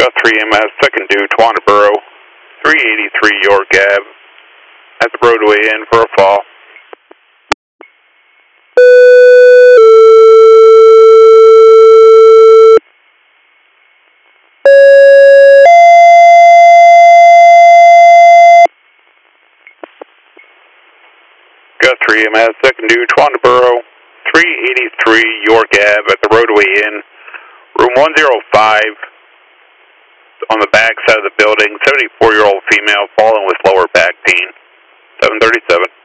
Gus 3MS, second due, Twanaboro, 383 York Ave, at the roadway in for a fall. Gus 3MS, second due, Twanaboro, 383 York Ave, at the roadway in, room 105, on the back side of the building, 74-year-old female fallen with lower back pain, 737.